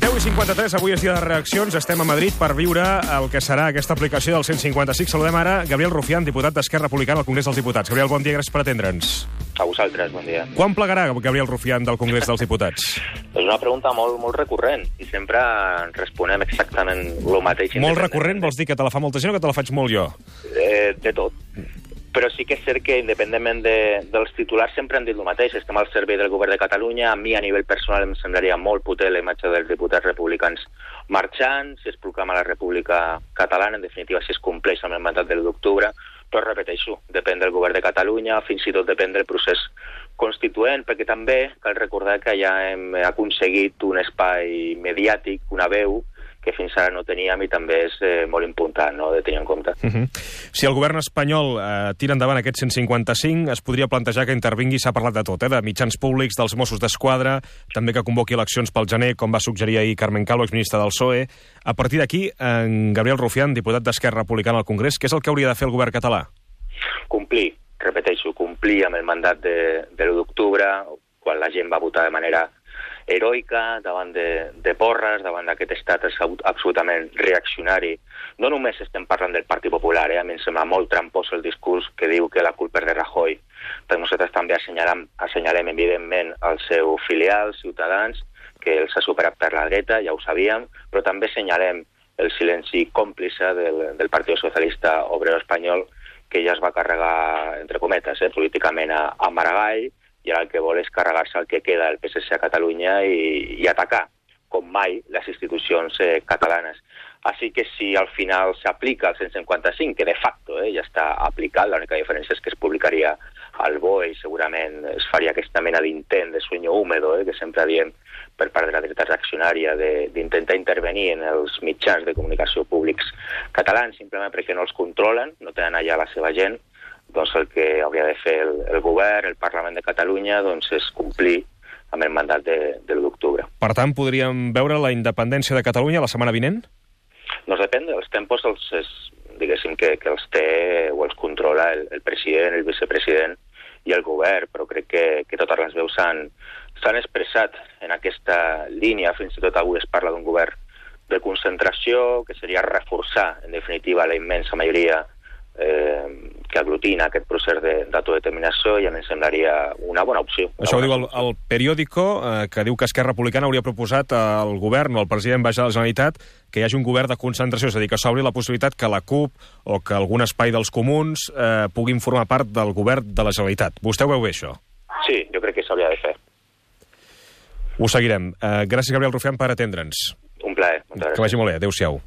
10:53, avui és dia de reaccions. Estem a Madrid per viure el que serà aquesta aplicació del 155. Saludem ara Gabriel Rufián, diputat d'Esquerra Republicana al Congrés dels Diputats. Gabriel, bon dia, gràcies per atendre'ns. A vosaltres, bon dia. Quan plegarà Gabriel Rufián del Congrés dels Diputats? És una pregunta molt recurrent i sempre responem exactament el mateix. Molt recurrent vols dir que te la fa molta gent o que te la faig molt jo? De tot. Però sí que és cert que, independentment dels titulars, sempre han dit el mateix. Estem al servei del govern de Catalunya. A mi, a nivell personal, em semblaria molt potent la imatge dels diputats republicans marxant, si es proclama la República Catalana, en definitiva, si es compleix amb el mandat de l'1 d'octubre. Però repeteixo, depèn del govern de Catalunya, fins i tot depèn del procés constituent, perquè també cal recordar que ja hem aconseguit un espai mediàtic, una veu, que fins ara no teníem i també és molt important, no?, de tenir en compte. Si el govern espanyol tira endavant aquest 155, es podria plantejar que intervingui, s'ha parlat de tot, de mitjans públics, dels Mossos d'Esquadra, també que convoqui eleccions pel gener, com va suggerir ahir Carmen Calvo, exministre del PSOE. A partir d'aquí, en Gabriel Rufián, diputat d'Esquerra Republicana al Congrés, què és el que hauria de fer el govern català? Complir, repeteixo, complir amb el mandat de l'1 d'octubre, quan la gent va votar de manera heroica, davant de porres, davant d'aquest estat absolutament reaccionari. No només estem parlant del Partit Popular, a mi em sembla molt trampós el discurs que diu que la culpa és de Rajoy, però nosaltres també assenyalem evidentment el seu filial, Ciutadans, que els ha superat per la dreta, ja ho sabíem, però també assenyalem el silenci còmplice del Partit Socialista Obrero Espanyol, que ja es va carregar, entre cometes, políticament a Maragall, i ara el que vol és carregar-se el que queda del PSC a Catalunya i atacar, com mai, les institucions catalanes. Així que si al final s'aplica el 155, que de facto ja està aplicat, l'única diferència és que es publicaria al BOE i segurament es faria aquesta mena d'intent de sueño húmedo, que sempre diem per part de la dreta reaccionària, d'intentar intervenir en els mitjans de comunicació públics catalans, simplement perquè no els controlen, no tenen allà la seva gent. Doncs el que hauria de fer el govern, el Parlament de Catalunya, doncs és complir amb el mandat de l'1 d'octubre. Per tant, podríem veure la independència de Catalunya la setmana vinent? Doncs depèn dels tempos, diguéssim que els té o els controla el president, el vicepresident i el govern, però crec que totes les veus s'han expressat en aquesta línia. Fins i tot avui es parla d'un govern de concentració, que seria reforçar, en definitiva, la immensa majoria que aglutina aquest procés d'autodeterminació, i a mi em semblaria una bona opció. Això ho diu el Periódico, que diu que Esquerra Republicana hauria proposat al govern o al president de la Generalitat que hi hagi un govern de concentració, és a dir, que s'obri la possibilitat que la CUP o que algun espai dels comuns puguin formar part del govern de la Generalitat. Vostè ho veu bé, això? Sí, jo crec que s'hauria de fer. Ho seguirem. Gràcies, Gabriel Rufián, per atendre'ns. Un plaer. Que vagi molt bé. Adéu-siau.